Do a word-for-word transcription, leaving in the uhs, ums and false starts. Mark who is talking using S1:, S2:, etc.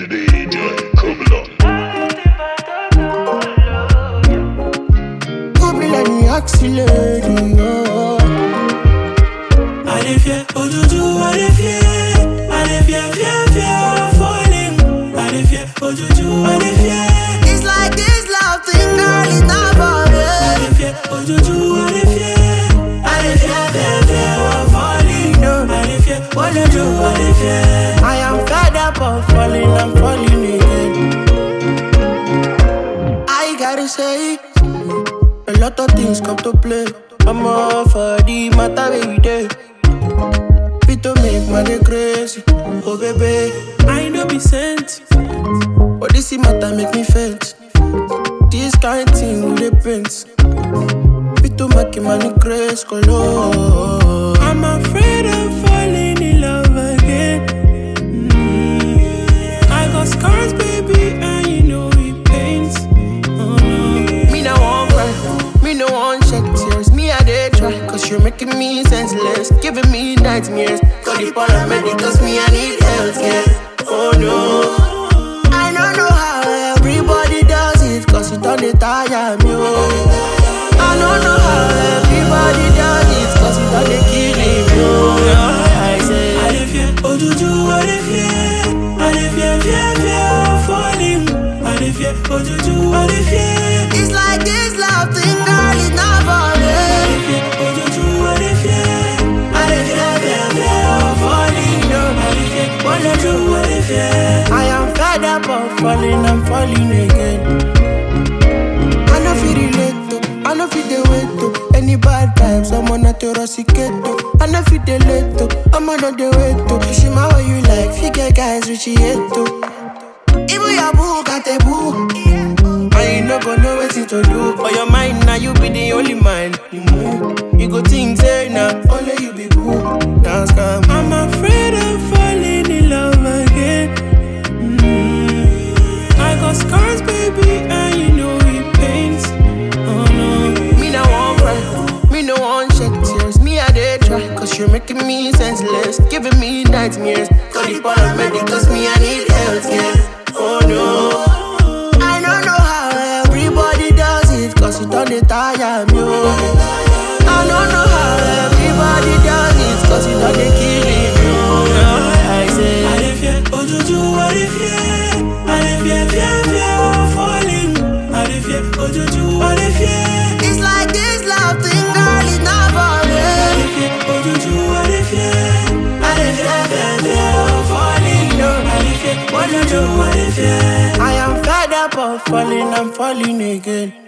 S1: D J Kublon.
S2: Couple like the auxiliary, oh.
S3: I dey fear, oh juju, I dey fear. I dey fear, fear, fear of falling. I dey fear, oh juju, I dey fear.
S2: It's like this love thing, girl, it's not for me.
S3: I dey fear, oh juju, I dey fear. I dey fear, fear, fear of falling. No, I dey fear, oh juju, I dey fear.
S2: I am fed up of falling, I'm falling again. I gotta say, a lot of things come to play. I'm all for the matter every day. Fit to make money crazy, oh baby.
S3: I no be sent,
S2: but this matter make me faint. This kind thing with the prince. Fit to make money crazy, color.
S3: I'm afraid of falling in love again. Mm. I got scars, baby, and you know it pains. Oh no.
S2: Me no want cry, me no want shed tears. Me I dey try, cause you're making me senseless, giving me nightmares. Call the paramedic, cause me I need healthcare. Oh no, I don't know how everybody does it, cause it don't dey tire me. Oh. I don't know how everybody does it, cause it don't dey kill me. Oh. I say,
S3: I dey fear, oh juju, I dey fear. I dey fear, fear, fear of falling. I dey fear, oh juju, I dey fear.
S2: it's like this love thing, girl, it's not for me.
S3: I dey fear, oh juju, I dey fear. I dey fear, fear, fear of falling. No, I dey fear, oh juju, I dey fear.
S2: I am fed up of falling, I'm falling again. I no feel relate to, I no feel the way to. Any bad vibes, I'm on a terroricate to. I no feel the late to, I'm on the way to. She my way you like, figure guys which she hate to. Even your boo got a boo. And you no go know what to do. For your mind now, you be the only mind. You move, you go think say now, only you be boo. Dance come.
S3: I'm afraid of falling in love again. Mm. I got scars, baby, and you know it pains. Oh no.
S2: Me no want cry, me no want shed tears. Me I dey try, cause you're making me senseless, giving me nightmares. Call the paramedic, cause me I need healthcare. Oh no, I don't know how everybody does it, cause it don't dey tire me. Oh. I don't know how everybody does it, cause it don't dey kill me. Oh. I say,
S3: I dey fear, oh juju, I dey fear. I dey fear, fear, fear of falling. I dey fear, oh juju, I dey fear.
S2: it's like this love thing, girl, it's not for me.
S3: I dey fear, oh juju, I dey fear. I dey fear, fear, fear of falling. No, I dey fear, oh juju, I dey fear.
S2: I am fed up of falling, I'm falling again.